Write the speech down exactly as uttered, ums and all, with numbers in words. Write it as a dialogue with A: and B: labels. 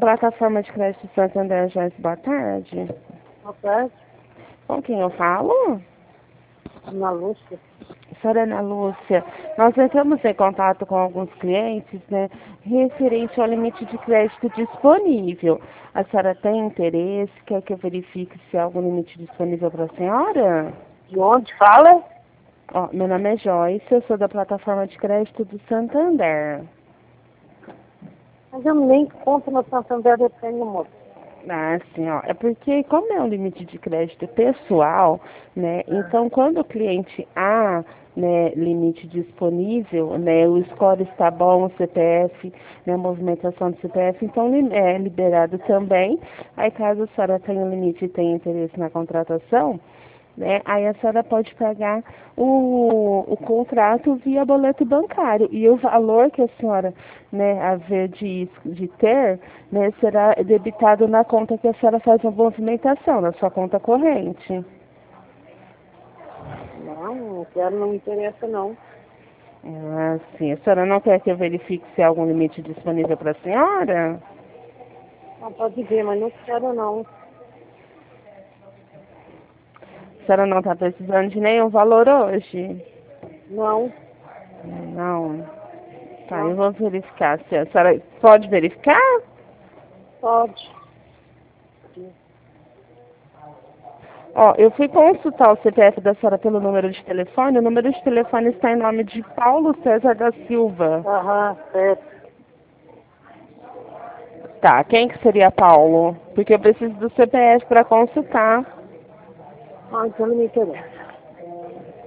A: Plataforma de Crédito Santander, Joyce, boa tarde.
B: Boa tarde,
A: Com quem eu falo?
B: Ana Lúcia.
A: Senhora Ana Lúcia, nós entramos em contato com alguns clientes, né, referente ao limite de crédito disponível. A senhora tem interesse? Quer que eu verifique se há algum limite disponível para a senhora?
B: De onde fala?
A: Ó, meu nome é Joyce, eu sou da plataforma de crédito do Santander.
B: Mas eu nem conto no Santander, eu tenho, moço.
A: Ah, sim, ó. É porque, como é um limite de crédito pessoal, né? Então, quando o cliente há, né, limite disponível, né, o score está bom, o C P F, né, a movimentação do C P F, então li- é liberado também. Aí, caso a senhora tenha um limite e tenha interesse na contratação, né, aí a senhora pode pagar o, o contrato via boleto bancário. E o valor que a senhora, né, haver de, de ter, né, será debitado na conta que a senhora faz a movimentação, na sua conta corrente.
B: Não, não quero, não me interessa, não.
A: Ah, sim. A senhora não quer que eu verifique se há algum limite disponível para a senhora?
B: Não pode ver, mas não quero, não.
A: A senhora não está precisando de nenhum valor hoje?
B: Não,
A: Não. Tá, eu
B: não,
A: vou verificar. Se a senhora pode verificar?
B: pode.
A: Ó, eu fui consultar o C P F da senhora pelo número de telefone. O número de telefone está em nome de Paulo César da Silva.
B: Aham, certo.
A: Tá, quem que seria Paulo? Porque eu preciso do C P F para consultar.
B: Ah, então não me interessa.